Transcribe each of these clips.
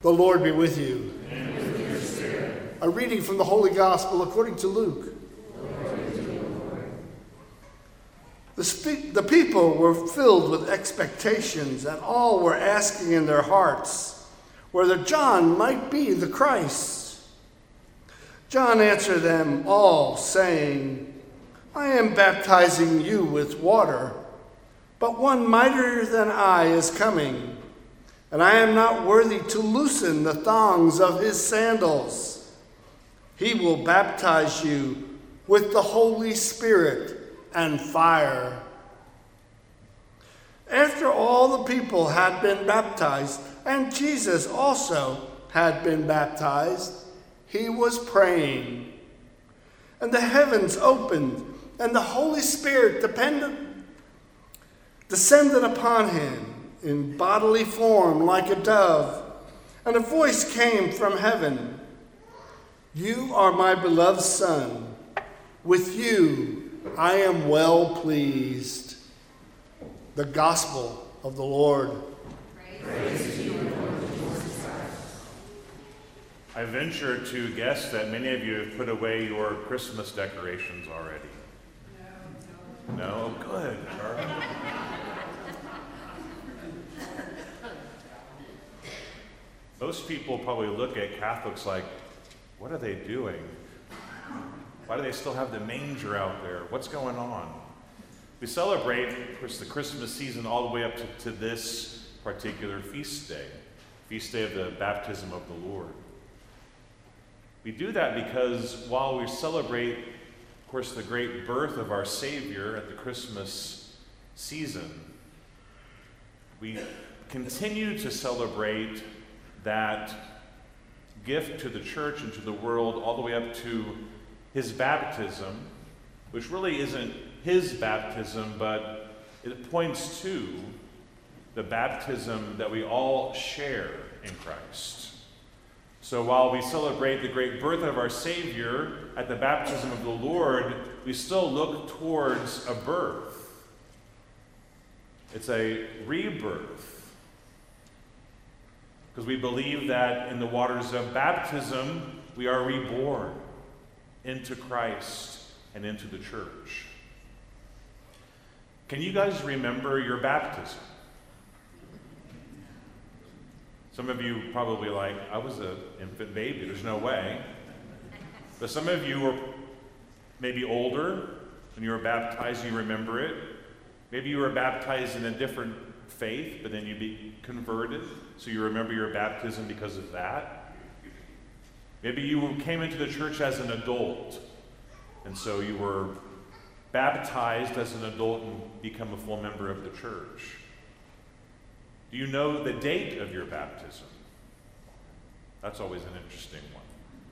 The Lord be with you. And with your spirit. A reading from the Holy Gospel according to Luke. Glory to you, Lord. The people were filled with expectations, and all were asking in their hearts whether John might be the Christ. John answered them all, saying, I am baptizing you with water, but one mightier than I is coming, and I am not worthy to loosen the thongs of his sandals. He will baptize you with the Holy Spirit and fire. After all the people had been baptized, and Jesus also had been baptized, he was praying. And the heavens opened, and the Holy Spirit descended upon him in bodily form like a dove, and a voice came from heaven, You are my beloved Son. With you I am well pleased. The Gospel of the Lord. Praise to you, Lord Jesus Christ. I venture to guess that many of you have put away your Christmas decorations already. No? Good, Charlie. Most people probably look at Catholics like, what are they doing? Why do they still have the manger out there? What's going on? We celebrate, of course, the Christmas season all the way up to this particular feast day of the baptism of the Lord. We do that because while we celebrate, of course, the great birth of our Savior at the Christmas season, we continue to celebrate that gift to the church and to the world all the way up to his baptism, which really isn't his baptism, but it points to the baptism that we all share in Christ. So while we celebrate the great birth of our Savior at the baptism of the Lord, we still look towards a birth. It's a rebirth. Because we believe that in the waters of baptism, we are reborn into Christ and into the church. Can you guys remember your baptism? Some of you probably like, I was an infant baby, there's no way. But some of you were maybe older when you were baptized, you remember it. Maybe you were baptized in a different faith, but then you be converted, so you remember your baptism because of that. Maybe you came into the church as an adult, and so you were baptized as an adult and become a full member of the church. Do you know the date of your baptism? That's always an interesting one.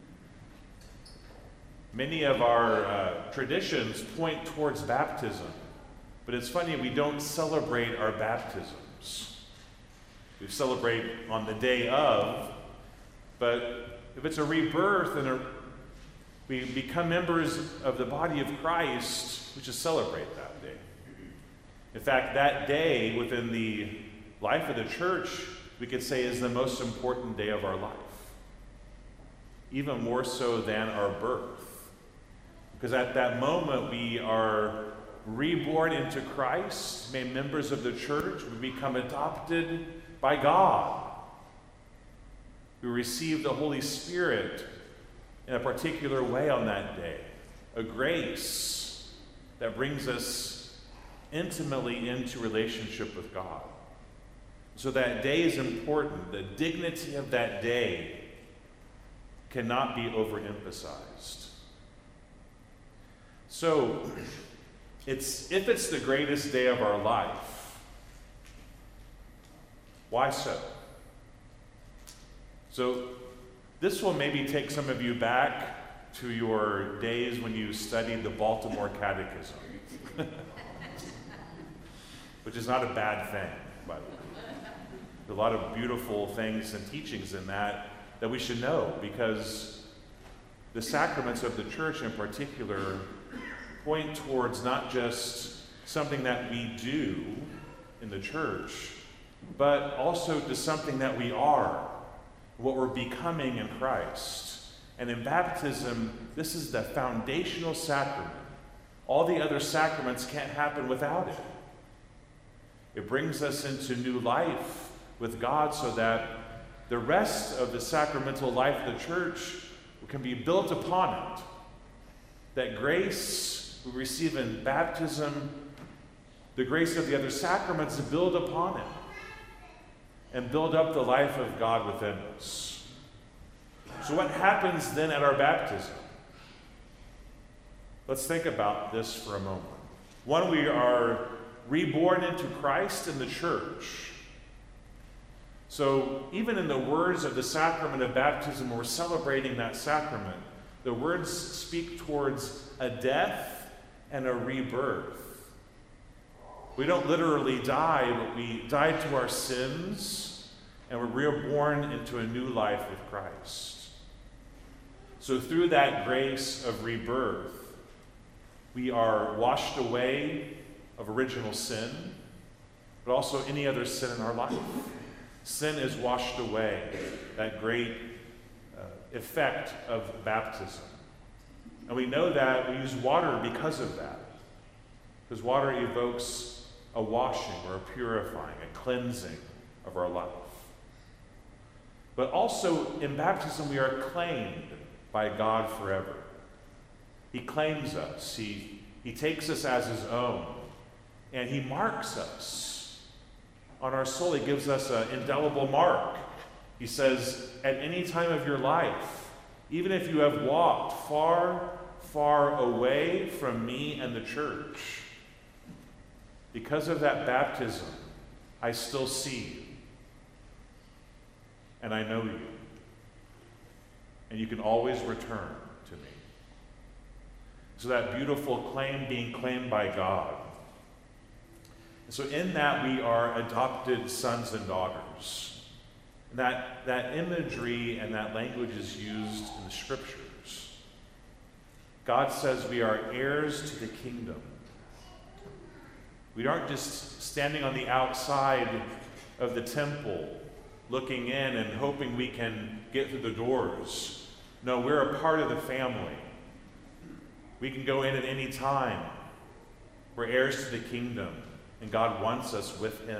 Many of our traditions point towards baptism, but it's funny, we don't celebrate our baptisms. We celebrate on the day of, but if it's a rebirth and we become members of the body of Christ, we just celebrate that day. In fact, that day within the life of the church, we could say is the most important day of our life. Even more so than our birth. Because at that moment, we are reborn into Christ, made members of the church, we become adopted by God. We receive the Holy Spirit in a particular way on that day, a grace that brings us intimately into relationship with God. So that day is important. The dignity of that day cannot be overemphasized. So, if it's the greatest day of our life, why so? So, this will maybe take some of you back to your days when you studied the Baltimore Catechism, which is not a bad thing, by the way. There's a lot of beautiful things and teachings in that we should know, because the sacraments of the church in particular point towards not just something that we do in the church, but also to something that we are what we're becoming in Christ. And in baptism, this is the foundational sacrament. All the other sacraments can't happen without it. It brings us into new life with God so that the rest of the sacramental life of the church can be built upon it. That grace we receive in baptism, the grace of the other sacraments, build upon it and build up the life of God within us. So what happens then at our baptism? Let's think about this for a moment. One, we are reborn into Christ in the church. So even in the words of the sacrament of baptism, we're celebrating that sacrament. The words speak towards a death and a rebirth. We don't literally die, but we die to our sins, and we're reborn into a new life with Christ. So through that grace of rebirth, we are washed away of original sin, but also any other sin in our life. Sin is washed away, that great effect of baptism. And we know that we use water because of that. Because water evokes a washing or a purifying, a cleansing of our life. But also in baptism, we are claimed by God forever. He claims us. He takes us as his own. And he marks us on our soul. He gives us an indelible mark. He says, at any time of your life, even if you have walked far, far away from me and the church, because of that baptism, I still see you. And I know you. And you can always return to me. So that beautiful claim being claimed by God. And so in that we are adopted sons and daughters. And that imagery and that language is used in the scriptures. God says we are heirs to the kingdom. We aren't just standing on the outside of the temple, looking in and hoping we can get through the doors. No, we're a part of the family. We can go in at any time. We're heirs to the kingdom, and God wants us with him.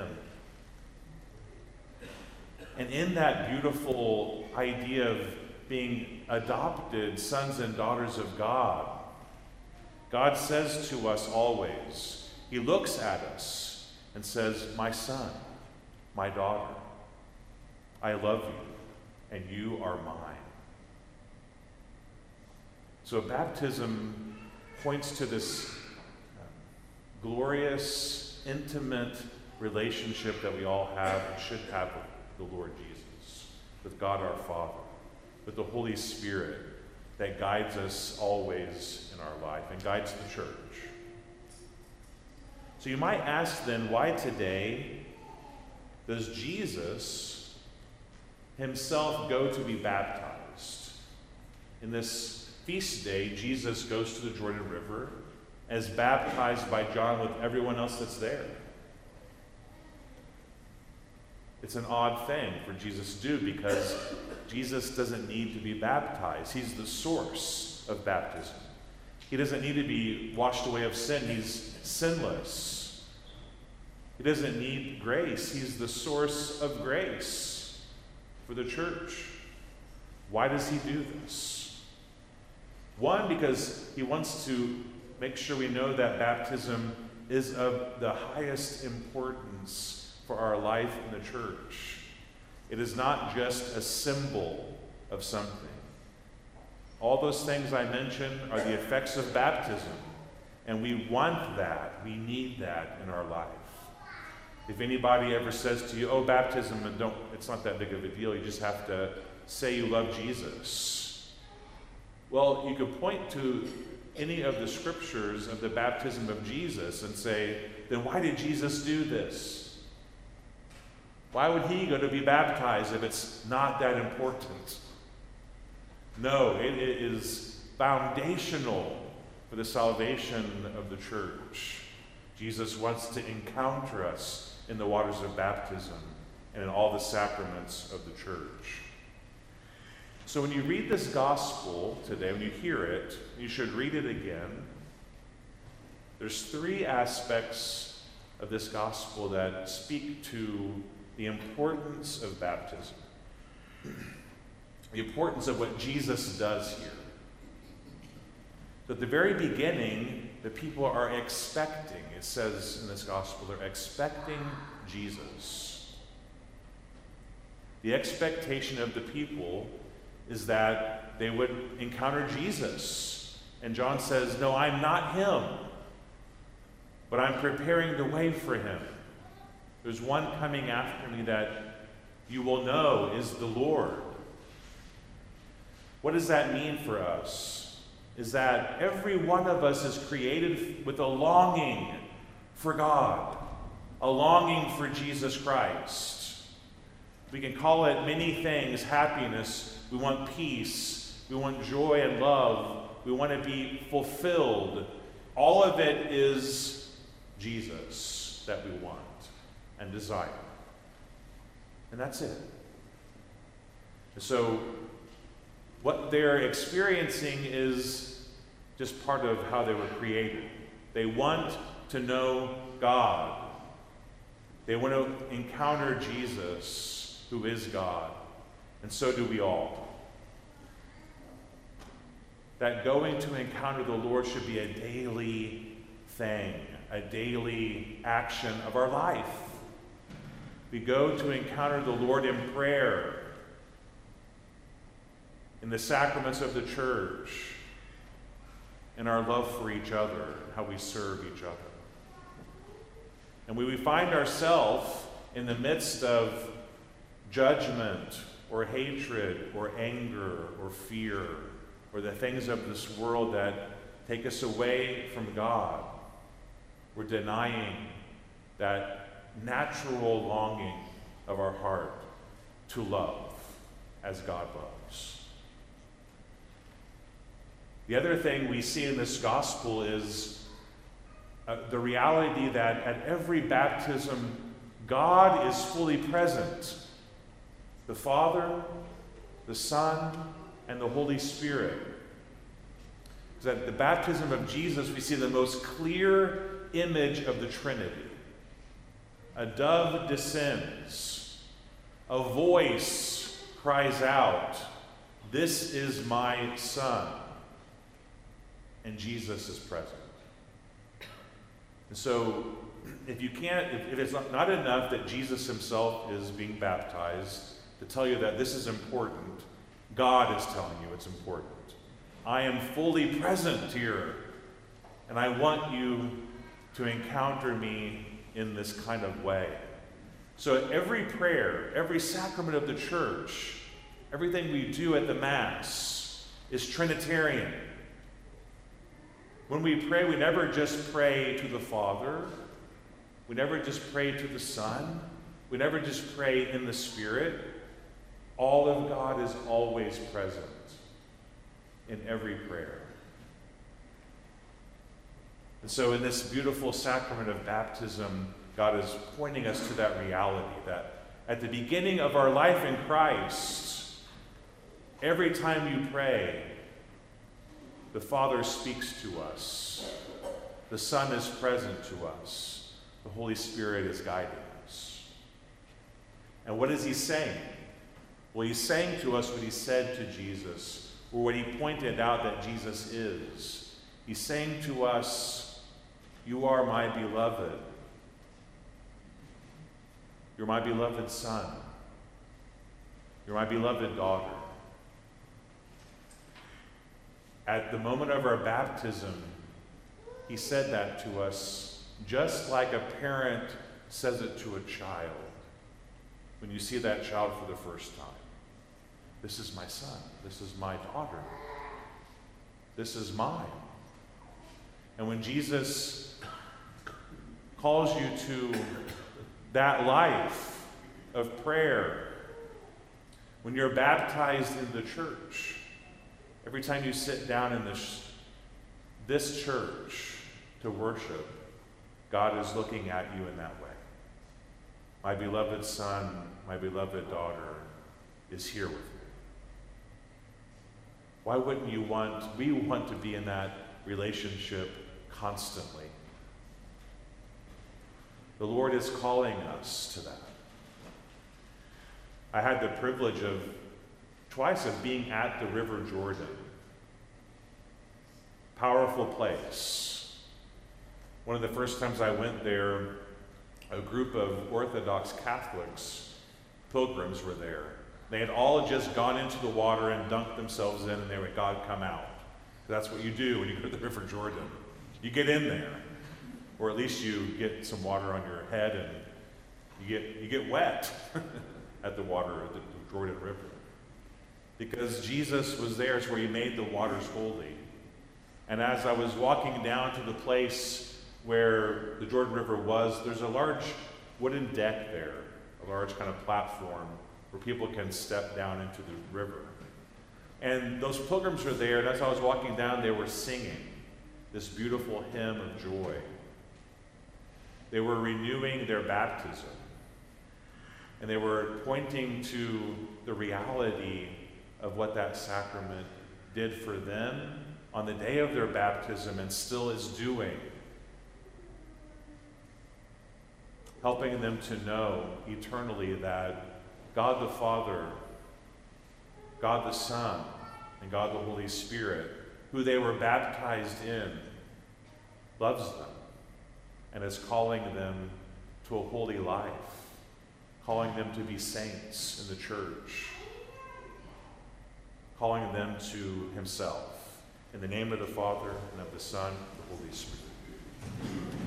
And in that beautiful idea of being adopted sons and daughters of God, God says to us always, he looks at us and says, my son, my daughter, I love you, and you are mine. So baptism points to this glorious, intimate relationship that we all have and should have with the Lord Jesus, with God our Father, with the Holy Spirit that guides us always in our life and guides the church. So you might ask then, why today does Jesus himself go to be baptized? In this feast day, Jesus goes to the Jordan River as baptized by John with everyone else that's there. It's an odd thing for Jesus to do because Jesus doesn't need to be baptized. He's the source of baptism. He doesn't need to be washed away of sin. He's sinless. He doesn't need grace. He's the source of grace for the church. Why does he do this? One, because he wants to make sure we know that baptism is of the highest importance for our life in the church. It is not just a symbol of something. All those things I mentioned are the effects of baptism, and we want that. We need that in our life. If anybody ever says to you, oh, baptism, it's not that big of a deal, you just have to say you love Jesus. Well, you could point to any of the scriptures of the baptism of Jesus and say, then why did Jesus do this? Why would he go to be baptized if it's not that important? No, it is foundational for the salvation of the church. Jesus wants to encounter us in the waters of baptism and in all the sacraments of the church. So when you read this gospel today, when you hear it, you should read it again. There's three aspects of this gospel that speak to the importance of baptism, the importance of what Jesus does here. At the very beginning, the people are expecting, it says in this gospel, they're expecting Jesus. The expectation of the people is that they would encounter Jesus. And John says, no, I'm not him, but I'm preparing the way for him. There's one coming after me that you will know is the Lord. What does that mean for us? Is that every one of us is created with a longing for God, a longing for Jesus Christ. We can call it many things: happiness, we want peace, we want joy and love, we want to be fulfilled. All of it is Jesus that we want and desire. And that's it. So what they're experiencing is just part of how they were created. They want to know God. They want to encounter Jesus, who is God. And so do we all. That going to encounter the Lord should be a daily thing, a daily action of our life. We go to encounter the Lord in prayer, in the sacraments of the church, in our love for each other, how we serve each other. And when we find ourselves in the midst of judgment or hatred or anger or fear or the things of this world that take us away from God, we're denying that natural longing of our heart to love as God loves. The other thing we see in this gospel is the reality that at every baptism, God is fully present. The Father, the Son, and the Holy Spirit. Because at the baptism of Jesus, we see the most clear image of the Trinity. A dove descends. A voice cries out, "This is my Son." And Jesus is present. And so, if it's not enough that Jesus himself is being baptized to tell you that this is important, God is telling you it's important. I am fully present here, and I want you to encounter me in this kind of way. So every prayer, every sacrament of the church, everything we do at the Mass is Trinitarian. When we pray, we never just pray to the Father. We never just pray to the Son. We never just pray in the Spirit. All of God is always present in every prayer. And so in this beautiful sacrament of baptism, God is pointing us to that reality that at the beginning of our life in Christ, every time you pray, the Father speaks to us. The Son is present to us. The Holy Spirit is guiding us. And what is he saying? Well, he's saying to us what he said to Jesus, or what he pointed out that Jesus is. He's saying to us, "You are my beloved. You're my beloved son. You're my beloved daughter." At the moment of our baptism, he said that to us just like a parent says it to a child when you see that child for the first time. This is my son. This is my daughter. This is mine. And when Jesus calls you to that life of prayer, when you're baptized in the church, every time you sit down in this church to worship, God is looking at you in that way. My beloved son, my beloved daughter is here with me. Why wouldn't we want to be in that relationship constantly? The Lord is calling us to that. I had the privilege of twice of being at the River Jordan. Powerful place. One of the first times I went there, a group of Orthodox Catholics, pilgrims, were there. They had all just gone into the water and dunked themselves in, and they went, "God, come out." That's what you do when you go to the River Jordan. You get in there, or at least you get some water on your head, and you get wet at the water of the Jordan River. Because Jesus was there, it's where he made the waters holy. And as I was walking down to the place where the Jordan River was, there's a large wooden deck there, a large kind of platform where people can step down into the river. And those pilgrims were there, and as I was walking down, they were singing this beautiful hymn of joy. They were renewing their baptism, and they were pointing to the reality of what that sacrament did for them on the day of their baptism and still is doing, helping them to know eternally that God the Father, God the Son, and God the Holy Spirit, who they were baptized in, loves them and is calling them to a holy life, calling them to be saints in the church, calling them to himself. In the name of the Father, and of the Son, and of the Holy Spirit.